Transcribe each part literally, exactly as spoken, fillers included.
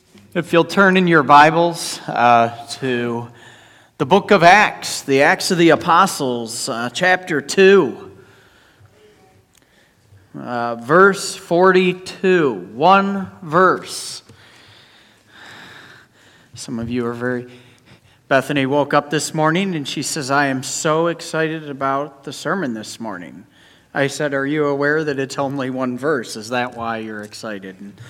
If you'll turn in your Bibles uh, to the book of Acts, the Acts of the Apostles, uh, chapter two, uh, verse forty-two, one verse. Some of you are very... Bethany woke up this morning and she says, I am so excited about the sermon this morning. I said, are you aware that it's only one verse? Is that why you're excited? And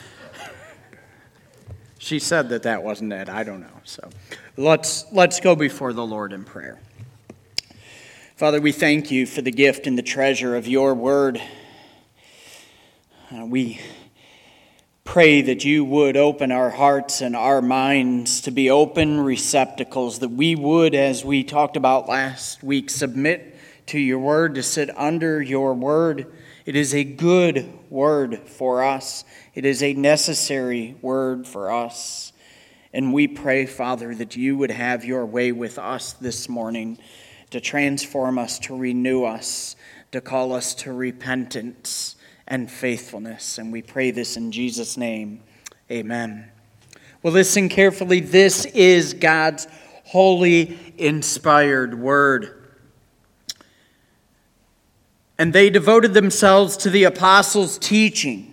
she said that that wasn't it. I don't know. So let's let's go before the Lord in prayer. Father, we thank you for the gift and the treasure of your word. Uh, we pray that you would open our hearts and our minds to be open receptacles, that we would, as we talked about last week, submit to your word, to sit under your word. It is a good word for us. It is a necessary word for us. And we pray, Father, that you would have your way with us this morning to transform us, to renew us, to call us to repentance and faithfulness. And we pray this in Jesus' name. Amen. Well, listen carefully. This is God's holy, inspired word. And they devoted themselves to the apostles' teaching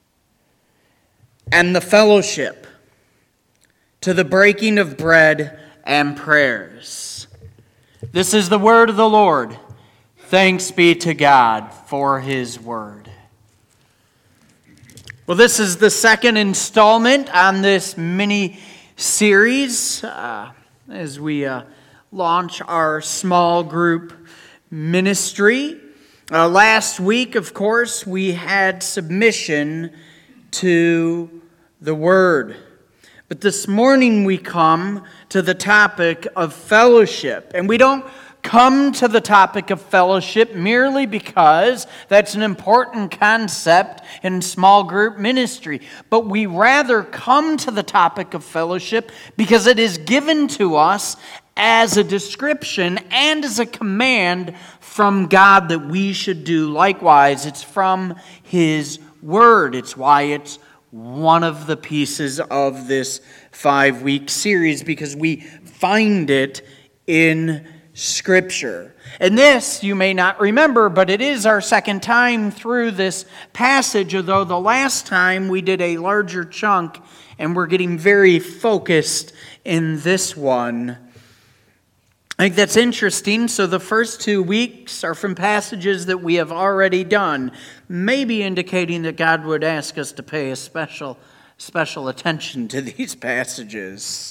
and the fellowship, to the breaking of bread and prayers. This is the word of the Lord. Thanks be to God for his word. Well, this is the second installment on this mini-series uh, as we uh, launch our small group ministry. Uh, last week, of course, we had submission to the Word. But this morning we come to the topic of fellowship. And we don't come to the topic of fellowship merely because that's an important concept in small group ministry. But we rather come to the topic of fellowship because it is given to us as a description and as a command from God that we should do likewise. It's from his word. It's why it's one of the pieces of this five-week series, because we find it in Scripture. And this, you may not remember, but it is our second time through this passage, although the last time we did a larger chunk, and we're getting very focused in this one. I think that's interesting. So the first two weeks are from passages that we have already done, maybe indicating that God would ask us to pay a special, special attention to these passages.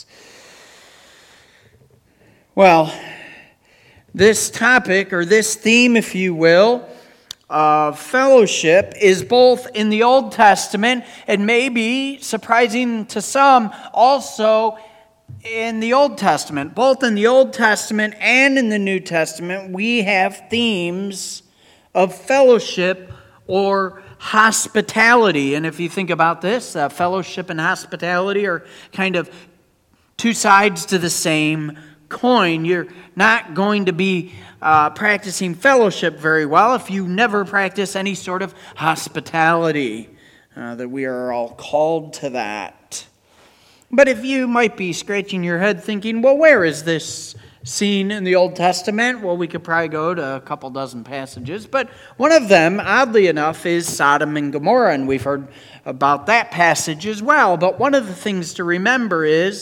Well, this topic, or this theme, if you will, of fellowship is both in the Old Testament and maybe, surprising to some, also in the Old Testament. Both in the Old Testament and in the New Testament, we have themes of fellowship or hospitality. And if you think about this, uh, fellowship and hospitality are kind of two sides to the same coin. You're not going to be uh, practicing fellowship very well if you never practice any sort of hospitality. Uh, that we are all called to that. But if you might be scratching your head thinking, well, where is this seen in the Old Testament? Well, we could probably go to a couple dozen passages. But one of them, oddly enough, is Sodom and Gomorrah. And we've heard about that passage as well. But one of the things to remember is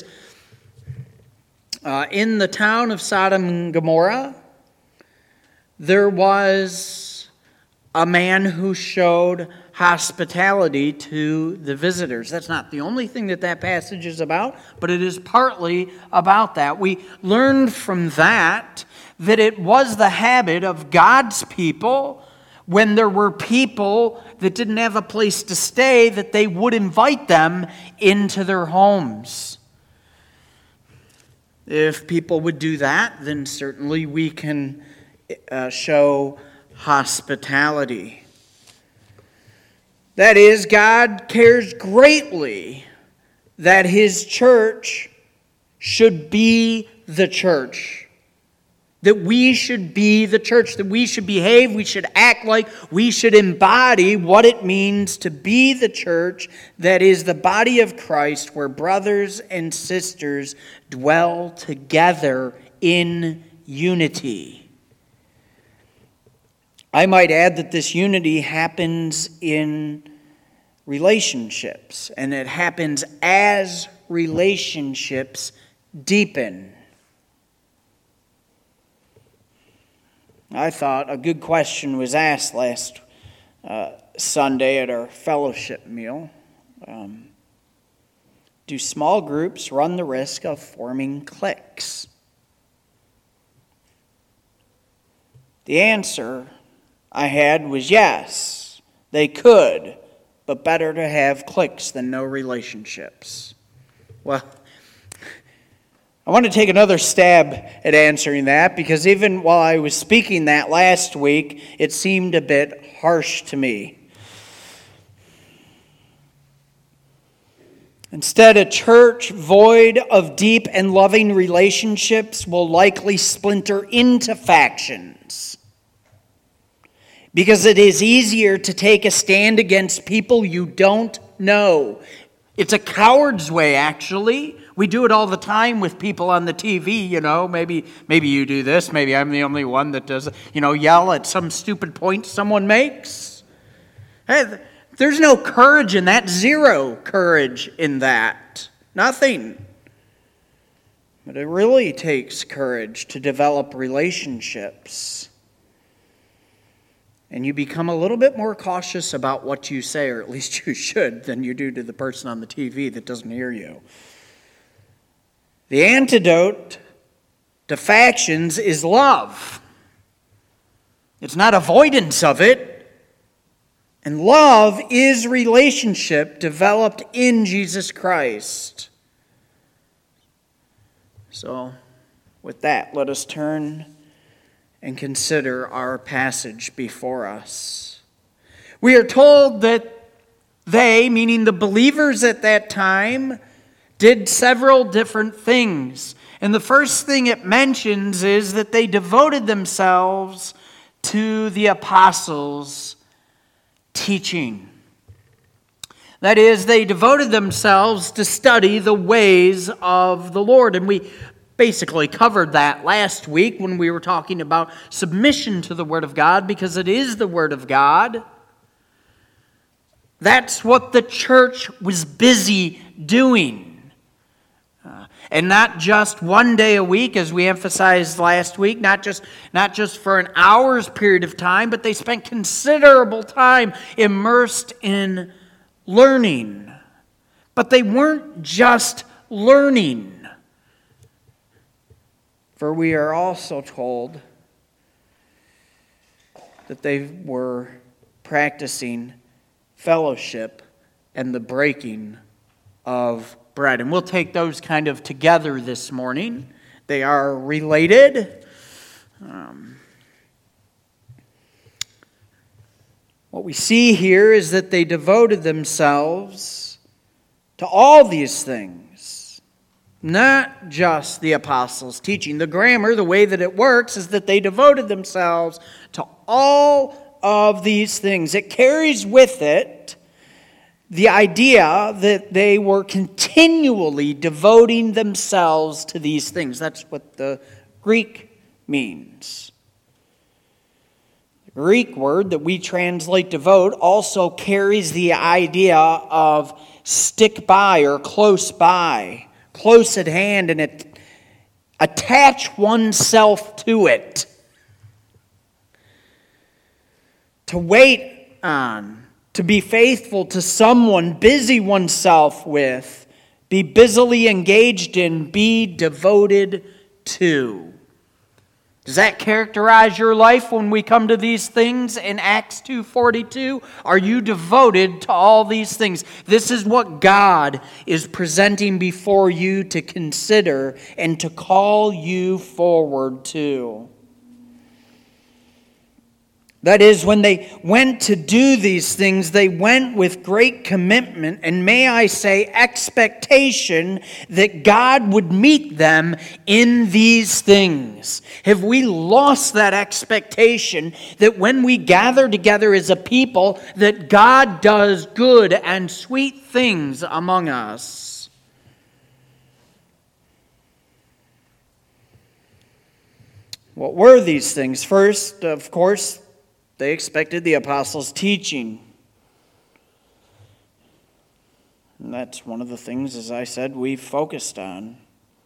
uh, in the town of Sodom and Gomorrah, there was a man who showed hospitality to the visitors. That's not the only thing that that passage is about, but it is partly about that. We learned from that that it was the habit of God's people, when there were people that didn't have a place to stay, that they would invite them into their homes. If people would do that, then certainly we can uh, show hospitality. That is, God cares greatly that his church should be the church that we should be the church, that we should behave, we should act like, we should embody what it means to be the church that is the body of Christ, where brothers and sisters dwell together in unity. I might add that this unity happens in relationships, and it happens as relationships deepen. I thought a good question was asked last uh, Sunday at our fellowship meal. Um, do small groups run the risk of forming cliques? The answer I had was yes, they could, but better to have cliques than no relationships. Well, I want to take another stab at answering that, because even while I was speaking that last week, it seemed a bit harsh to me. Instead, a church void of deep and loving relationships will likely splinter into factions, because it is easier to take a stand against people you don't know. It's a coward's way, actually. We do it all the time with people on the T V, you know. Maybe maybe you do this. Maybe I'm the only one that does, you know, yell at some stupid point someone makes. Hey, there's no courage in that. Zero courage in that. Nothing. But it really takes courage to develop relationships. And you become a little bit more cautious about what you say, or at least you should, than you do to the person on the T V that doesn't hear you. The antidote to factions is love. It's not avoidance of it. And love is relationship developed in Jesus Christ. So, with that, let us turn and consider our passage before us. We are told that they, meaning the believers at that time, did several different things. And the first thing it mentions is that they devoted themselves to the apostles' teaching. That is, they devoted themselves to study the ways of the Lord. And we basically covered that last week when we were talking about submission to the Word of God, because it is the Word of God. That's what the church was busy doing. Uh, and not just one day a week, as we emphasized last week, not just, not just for an hour's period of time, but they spent considerable time immersed in learning. But they weren't just learning. For we are also told that they were practicing fellowship and the breaking of bread. And we'll take those kind of together this morning. They are related. Um, what we see here is that they devoted themselves to all these things, not just the apostles' teaching. The grammar, the way that it works, is that they devoted themselves to all of these things. It carries with it the idea that they were continually devoting themselves to these things. That's what the Greek means. The Greek word that we translate devote also carries the idea of stick by or close by, close at hand, and it, attach oneself to it. To wait on. To be faithful to someone, busy oneself with, be busily engaged in, be devoted to. Does that characterize your life when we come to these things in Acts two forty-two? Are you devoted to all these things? This is what God is presenting before you to consider and to call you forward to. That is, when they went to do these things, they went with great commitment and, may I say, expectation that God would meet them in these things. Have we lost that expectation that when we gather together as a people, that God does good and sweet things among us? What were these things? First, of course, they expected the apostles' teaching. And that's one of the things, as I said, we've focused on.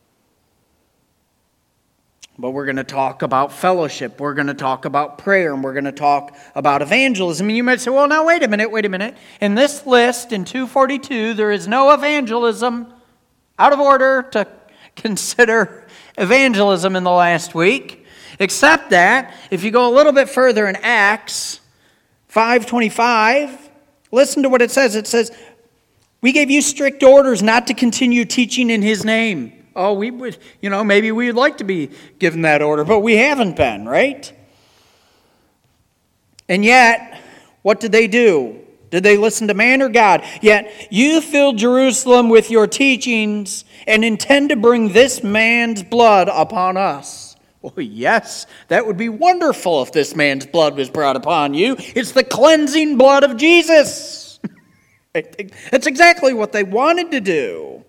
But we're going to talk about fellowship. We're going to talk about prayer. And we're going to talk about evangelism. And you might say, well, now, wait a minute, wait a minute. In this list, in two forty-two, there is no evangelism. Out of order to consider evangelism in the last week. Except that, if you go a little bit further in Acts five twenty-five, listen to what it says. It says, we gave you strict orders not to continue teaching in his name. Oh, we would, you know, maybe we would like to be given that order, but we haven't been, right? And yet, what did they do? Did they listen to man or God? Yet you filled Jerusalem with your teachings and intend to bring this man's blood upon us. Oh, yes, that would be wonderful if this man's blood was brought upon you. It's the cleansing blood of Jesus. That's exactly what they wanted to do.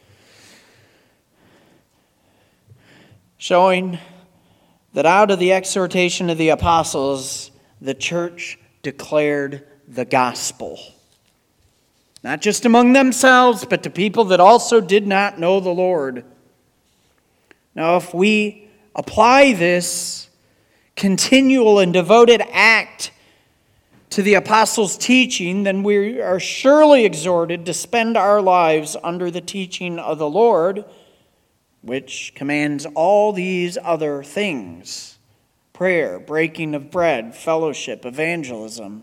Showing that out of the exhortation of the apostles, the church declared the gospel. Not just among themselves, but to people that also did not know the Lord. Now, if we apply this continual and devoted act to the apostles' teaching, then we are surely exhorted to spend our lives under the teaching of the Lord, which commands all these other things: prayer, breaking of bread, fellowship, evangelism.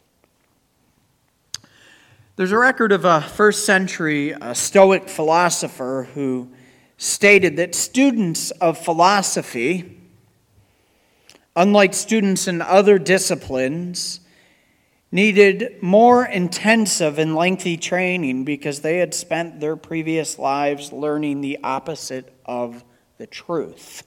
There's a record of a first century a Stoic philosopher who stated that students of philosophy, unlike students in other disciplines, needed more intensive and lengthy training because they had spent their previous lives learning the opposite of the truth.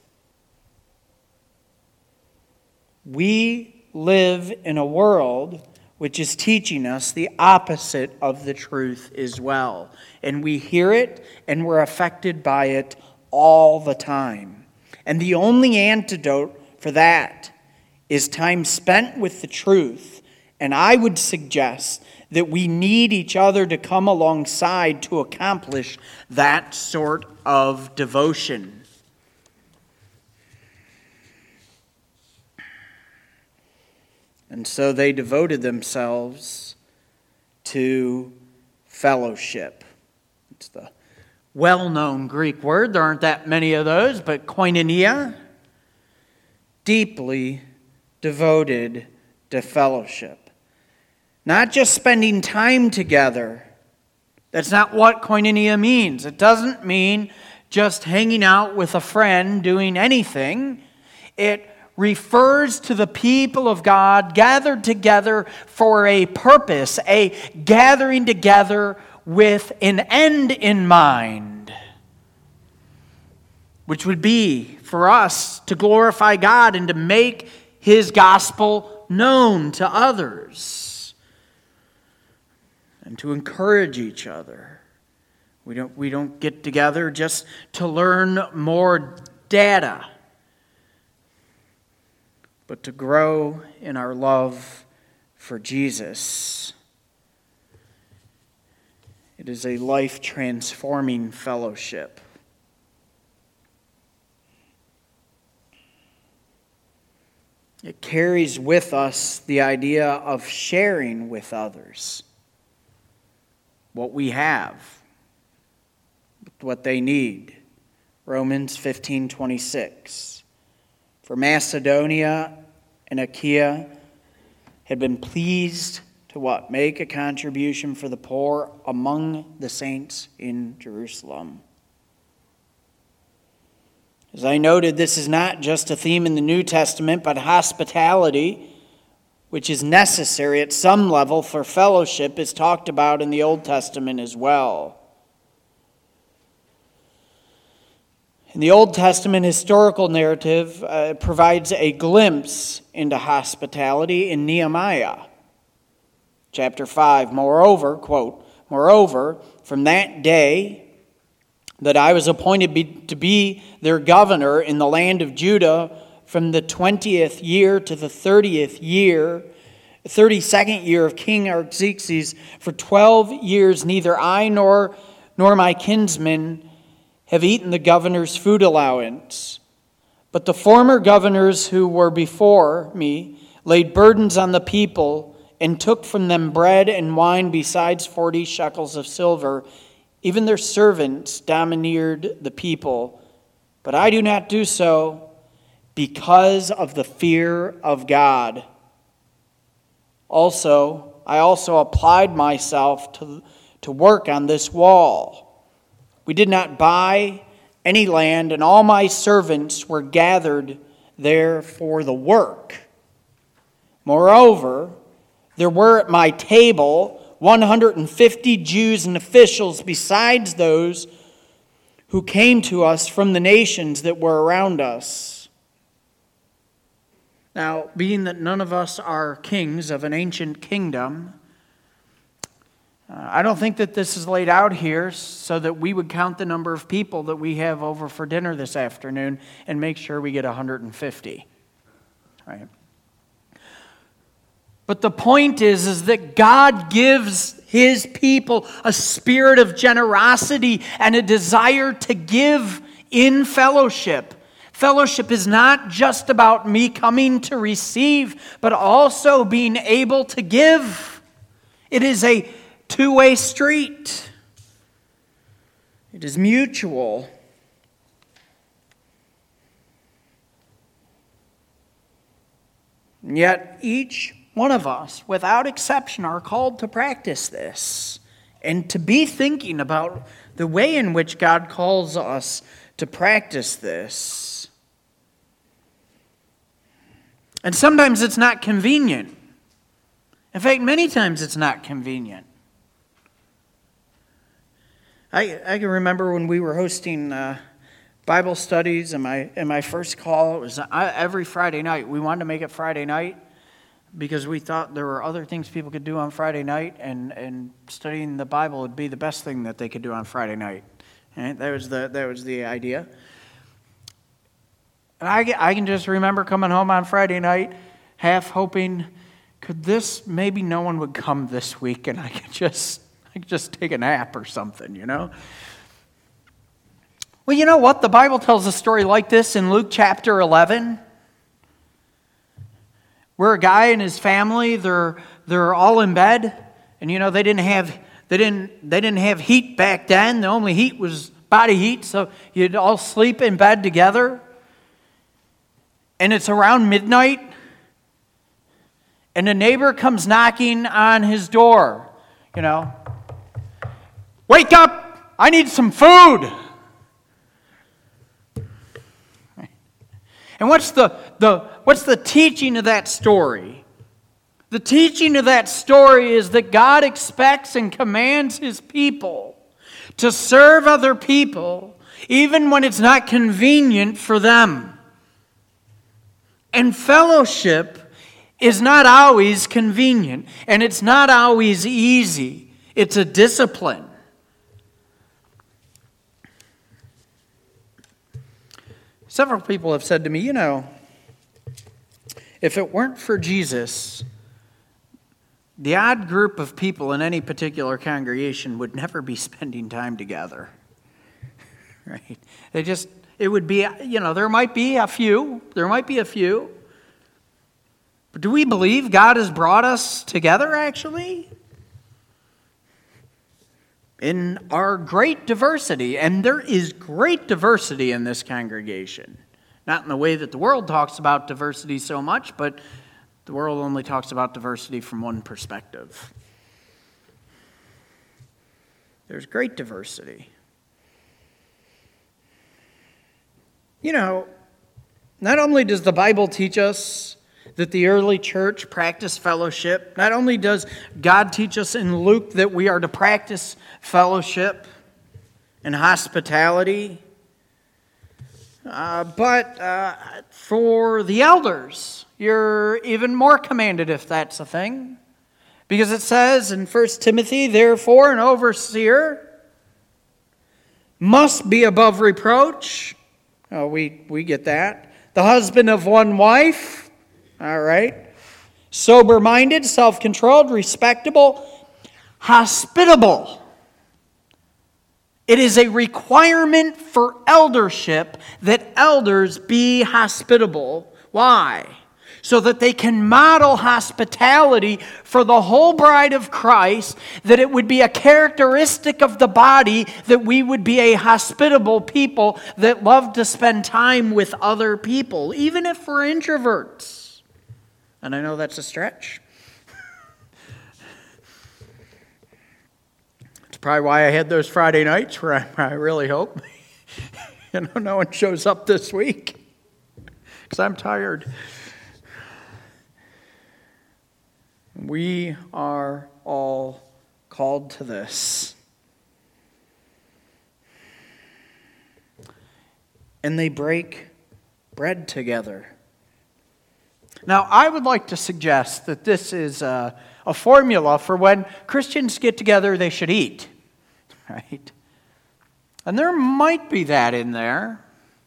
We live in a world which is teaching us the opposite of the truth as well. And we hear it and we're affected by it all the time. And the only antidote for that is time spent with the truth. And I would suggest that we need each other to come alongside to accomplish that sort of devotion. And so they devoted themselves to fellowship. It's the well-known Greek word. There aren't that many of those, but koinonia, deeply devoted to fellowship. Not just spending time together. That's not what koinonia means. It doesn't mean just hanging out with a friend doing anything. It refers to the people of God gathered together for a purpose, a gathering together with an end in mind, which would be for us to glorify God and to make His gospel known to others and to encourage each other. We don't, we don't get together just to learn more data, but to grow in our love for Jesus. It is a life-transforming fellowship. It carries with us the idea of sharing with others what we have, what they need. Romans fifteen twenty-six. For Macedonia and Achaia had been pleased to what? Make a contribution for the poor among the saints in Jerusalem. As I noted, this is not just a theme in the New Testament, but hospitality which is necessary at some level for fellowship, is talked about in the Old Testament as well. In the Old Testament historical narrative uh, provides a glimpse into hospitality in Nehemiah. Chapter five, moreover, quote, moreover, from that day that I was appointed be, to be their governor in the land of Judah from the twentieth year to the thirtieth year, thirty-second year of King Artaxerxes, for twelve years neither I nor, nor my kinsmen have eaten the governor's food allowance. But the former governors who were before me laid burdens on the people and took from them bread and wine besides forty shekels of silver. Even their servants domineered the people. But I do not do so because of the fear of God. Also, I also applied myself to, to work on this wall. We did not buy any land, and all my servants were gathered there for the work. Moreover, there were at my table one hundred fifty Jews and officials besides those who came to us from the nations that were around us. Now, being that none of us are kings of an ancient kingdom, Uh, I don't think that this is laid out here so that we would count the number of people that we have over for dinner this afternoon and make sure we get one hundred fifty. Right? But the point is, is that God gives His people a spirit of generosity and a desire to give in fellowship. Fellowship is not just about me coming to receive, but also being able to give. It is a two-way street. It is mutual. And yet each one of us, without exception, are called to practice this and to be thinking about the way in which God calls us to practice this. And sometimes it's not convenient. In fact, many times it's not convenient. I, I can remember when we were hosting uh, Bible studies in my in my first call. It was uh, every Friday night. We wanted to make it Friday night because we thought there were other things people could do on Friday night, and, and studying the Bible would be the best thing that they could do on Friday night. Right? That was the that was the idea. And I, I can just remember coming home on Friday night, half hoping, could this, maybe no one would come this week, and I could just I could just take a nap or something, you know? Well, you know what? The Bible tells a story like this in Luke chapter eleven, where a guy and his family, they're they're all in bed, and you know they didn't have they didn't they didn't have heat back then. The only heat was body heat, so you'd all sleep in bed together. And it's around midnight, and a neighbor comes knocking on his door, you know. Wake up! I need some food! And what's the, the, what's the teaching of that story? The teaching of that story is that God expects and commands His people to serve other people even when it's not convenient for them. And fellowship is not always convenient, and it's not always easy. It's a discipline. Several people have said to me, you know, if it weren't for Jesus, the odd group of people in any particular congregation would never be spending time together. Right? They just, it would be, you know, there might be a few, there might be a few. But do we believe God has brought us together, actually? In our great diversity, and there is great diversity in this congregation. Not in the way that the world talks about diversity so much, but the world only talks about diversity from one perspective. There's great diversity. You know, not only does the Bible teach us that the early church practiced fellowship. Not only does God teach us in Luke that we are to practice fellowship and hospitality, uh, but uh, for the elders, you're even more commanded if that's a thing. Because it says in First Timothy, therefore an overseer must be above reproach. Oh, we, we get that. The husband of one wife. All right. Sober-minded, self-controlled, respectable, hospitable. It is a requirement for eldership that elders be hospitable. Why? So that they can model hospitality for the whole bride of Christ, that it would be a characteristic of the body that we would be a hospitable people that love to spend time with other people, even if we're introverts. And I know that's a stretch. It's probably why I had those Friday nights where I, I really hope you know, no one shows up this week because I'm tired. We are all called to this. And they break bread together. Now, I would like to suggest that this is a, a formula for when Christians get together, they should eat. Right? And there might be that in there.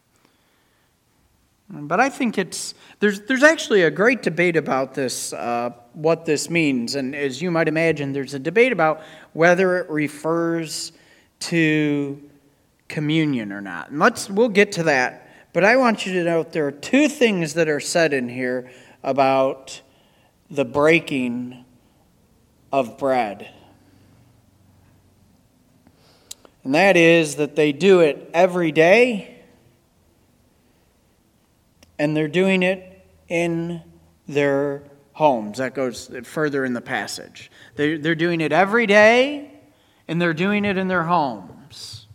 But I think it's, there's there's actually a great debate about this, uh, what this means. And as you might imagine, there's a debate about whether it refers to communion or not. And let's, we'll get to that. But I want you to note there are two things that are said in here about the breaking of bread. And that is that they do it every day. And they're doing it in their homes. That goes further in the passage. They're, they're doing it every day, and they're doing it in their homes.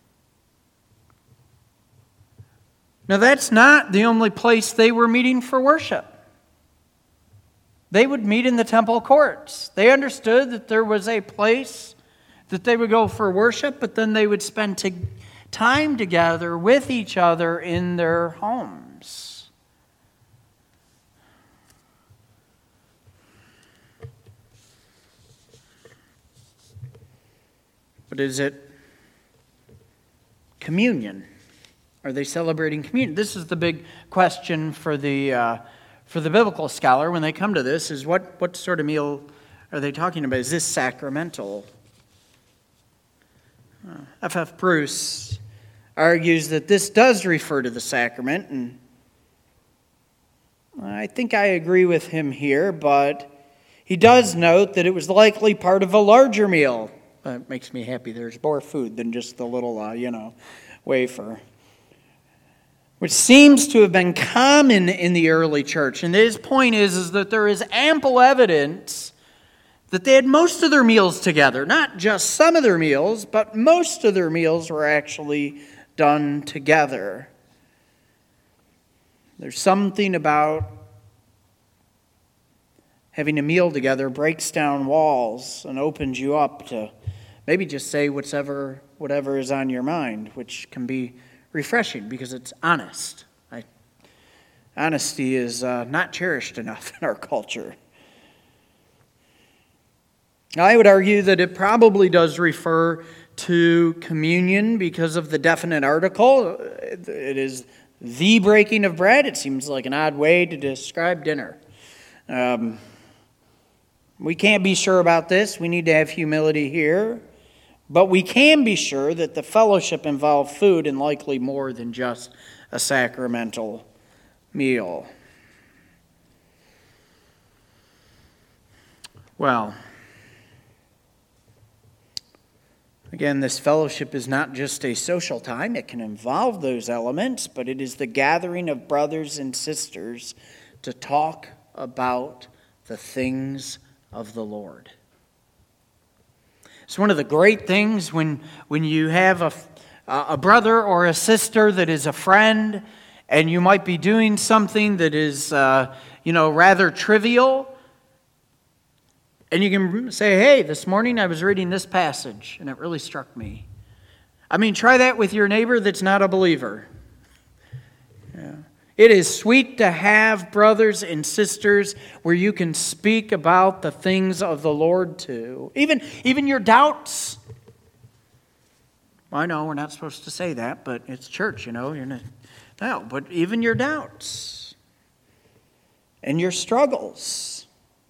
Now, that's not the only place they were meeting for worship. They would meet in the temple courts. They understood that there was a place that they would go for worship, but then they would spend to, time together with each other in their homes. But is it communion? Are they celebrating communion? This is the big question for the uh, for the biblical scholar when they come to this, is what, what sort of meal are they talking about? Is this sacramental? Uh, F F Bruce argues that this does refer to the sacrament, and I think I agree with him here, but he does note that it was likely part of a larger meal. Uh, it makes me happy there's more food than just the little, uh, you know, wafer. Which seems to have been common in the early church. And his point is, is that there is ample evidence that they had most of their meals together. Not just some of their meals, but most of their meals were actually done together. There's something about having a meal together breaks down walls and opens you up to maybe just say whatever, whatever is on your mind, which can be refreshing because it's honest. I, honesty is uh, not cherished enough in our culture. I would argue that it probably does refer to communion because of the definite article. It is the breaking of bread. It seems like an odd way to describe dinner. Um, we can't be sure about this. We need to have humility here. But we can be sure that the fellowship involved food and likely more than just a sacramental meal. Well, again, this fellowship is not just a social time. It can involve those elements, but it is the gathering of brothers and sisters to talk about the things of the Lord. It's one of the great things when, when you have a, a brother or a sister that is a friend, and you might be doing something that is, uh, you know, rather trivial. And you can say, hey, this morning I was reading this passage and it really struck me. I mean, try that with your neighbor that's not a believer. Yeah. It is sweet to have brothers and sisters where you can speak about the things of the Lord to. Even, even your doubts. I know we're not supposed to say that, but it's church, you know. You're not, no, but even your doubts and your struggles.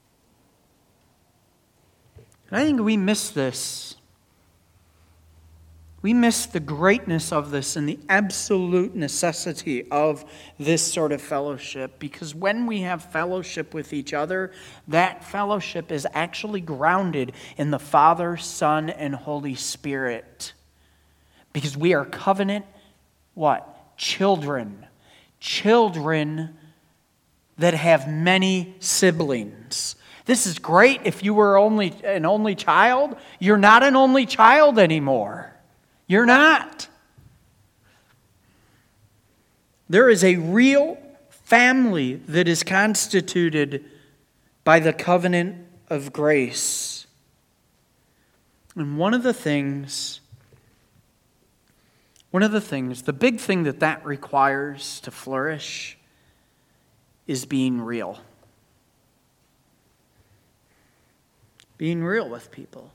And I think we miss this. We miss the greatness of this and the absolute necessity of this sort of fellowship, because when we have fellowship with each other, that fellowship is actually grounded in the Father, Son, and Holy Spirit. Because we are covenant, what? Children. Children that have many siblings. This is great if you were only an only child. You're not an only child anymore. You're not. There is a real family that is constituted by the covenant of grace. And one of the things, one of the things, the big thing that that requires to flourish is being real. Being real with people.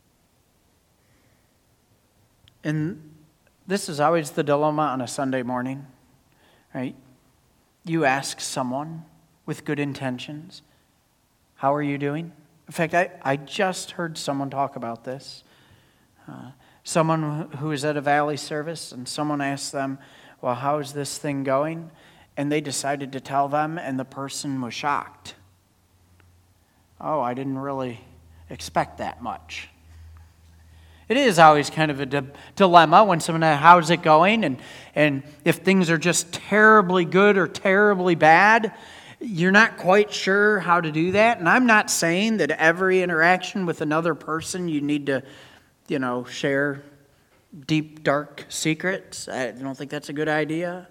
And this is always the dilemma on a Sunday morning, right? You ask someone with good intentions, how are you doing? In fact, I, I just heard someone talk about this. Uh, someone who was at a Valley service, and someone asked them, well, how is this thing going? And they decided to tell them, and the person was shocked. Oh, I didn't really expect that much. It is always kind of a di- dilemma when someone asks, how's it going? And, and if things are just terribly good or terribly bad, you're not quite sure how to do that. And I'm not saying that every interaction with another person you need to, you know, share deep, dark secrets. I don't think that's a good idea.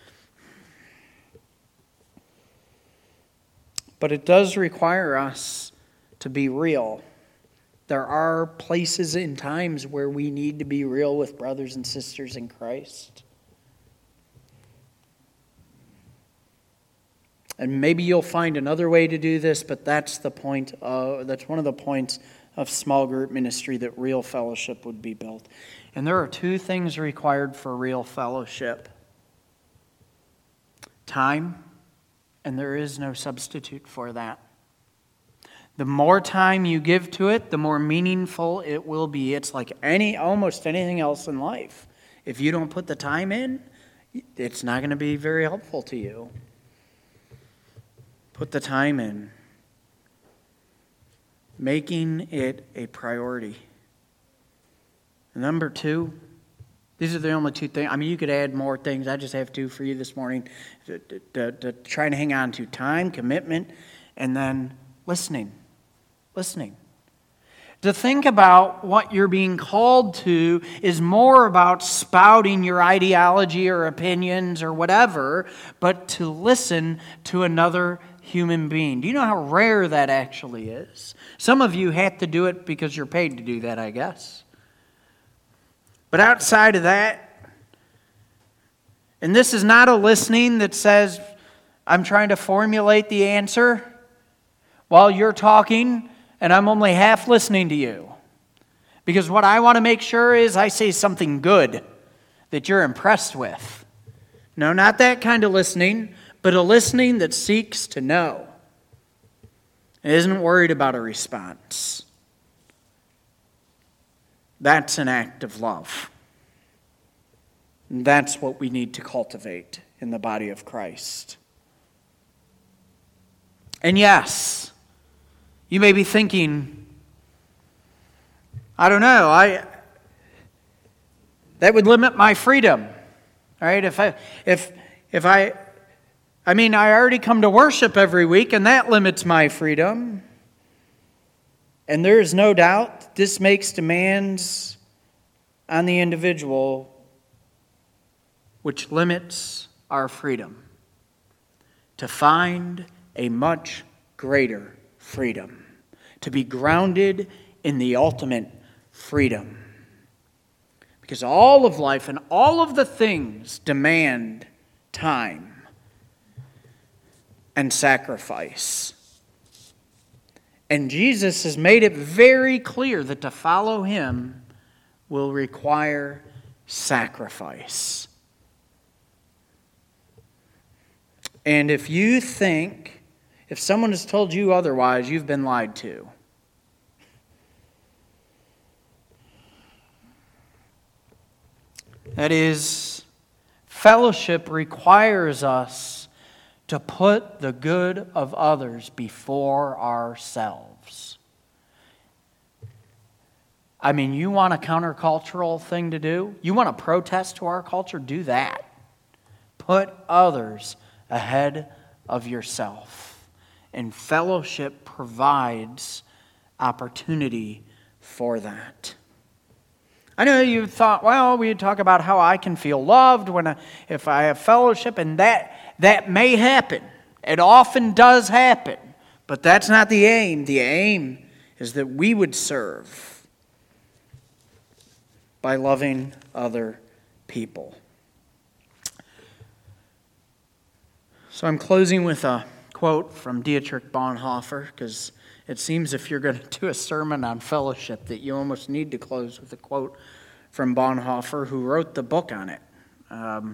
But it does require us to be real. There are places and times where we need to be real with brothers and sisters in Christ. And maybe you'll find another way to do this, but that's the point of, that's one of the points of small group ministry, that real fellowship would be built. And there are two things required for real fellowship. Time, and there is no substitute for that. The more time you give to it, the more meaningful it will be. It's like any almost anything else in life. If you don't put the time in, it's not going to be very helpful to you. Put the time in. Making it a priority. Number two, these are the only two things. I mean, you could add more things. I just have two for you this morning. To, to, to, to try to hang on to time, commitment, and then listening. Listening. To think about what you're being called to is more about spouting your ideology or opinions or whatever, but to listen to another human being. Do you know how rare that actually is? Some of you have to do it because you're paid to do that, I guess. But outside of that, and this is not a listening that says, I'm trying to formulate the answer while you're talking, and I'm only half listening to you. Because what I want to make sure is I say something good that you're impressed with. No, not that kind of listening, but a listening that seeks to know. It isn't worried about a response. That's an act of love. And that's what we need to cultivate in the body of Christ. And yes, you may be thinking, I don't know, I that would limit my freedom. All right, if I if if I I mean, I already come to worship every week, and that limits my freedom. And there is no doubt this makes demands on the individual which limits our freedom to find a much greater freedom, to be grounded in the ultimate freedom. Because all of life and all of the things demand time and sacrifice. And Jesus has made it very clear that to follow him will require sacrifice. And if you think, if someone has told you otherwise, you've been lied to. That is, fellowship requires us to put the good of others before ourselves. I mean, you want a countercultural thing to do? You want to protest to our culture? Do that. Put others ahead of yourself. And fellowship provides opportunity for that. I know you thought, well, we talk about how I can feel loved when I, if I have fellowship, and that that may happen. It often does happen, but that's not the aim. The aim is that we would serve by loving other people. So I'm closing with a quote from Dietrich Bonhoeffer, because it seems if you're going to do a sermon on fellowship that you almost need to close with a quote from Bonhoeffer, who wrote the book on it. Um,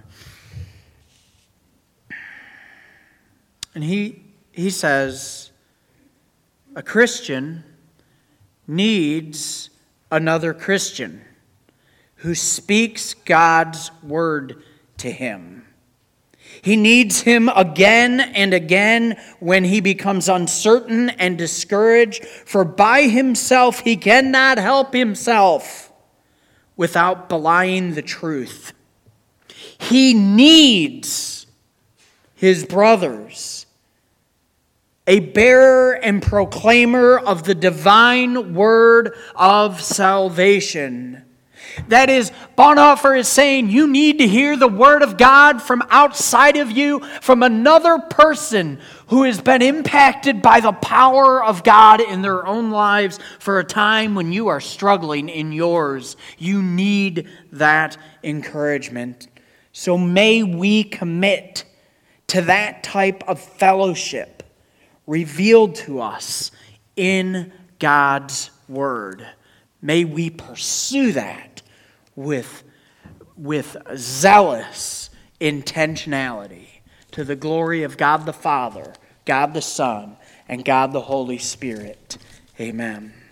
and he he says, a Christian needs another Christian who speaks God's word to him. He needs him again and again when he becomes uncertain and discouraged, for by himself he cannot help himself without belying the truth. He needs his brothers, a bearer and proclaimer of the divine word of salvation. That is, Bonhoeffer is saying you need to hear the word of God from outside of you, from another person who has been impacted by the power of God in their own lives for a time when you are struggling in yours. You need that encouragement. So may we commit to that type of fellowship revealed to us in God's word. May we pursue that with, with zealous intentionality to the glory of God the Father, God the Son, and God the Holy Spirit. Amen.